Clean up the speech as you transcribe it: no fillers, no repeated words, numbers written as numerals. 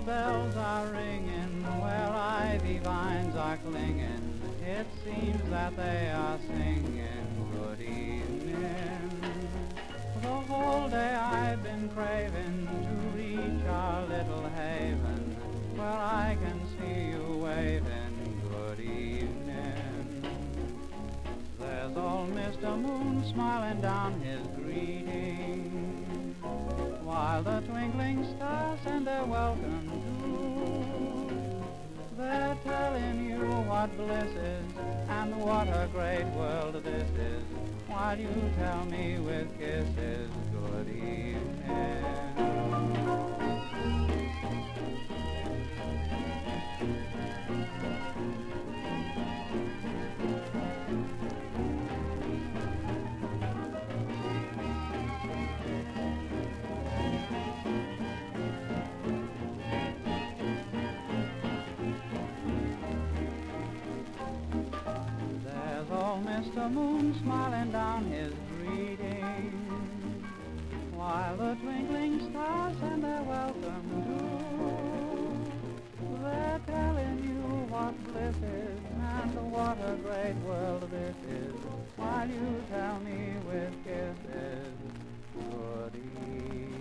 bells are ringing, where ivy vines are clinging, it seems that they are singing good evening. The whole day I've been craving to reach our little haven, where I can see you waving good evening. There's old Mr. Moon smiling down his greeting, while the twinkling stars send their welcome too. They're telling you what bliss is and what a great world this is, while you tell me with kisses good evening. Mr. Moon smiling down his greeting, while the twinkling stars send their welcome too. They're telling you what bliss is and what a great world this is, while you tell me with kisses good evening.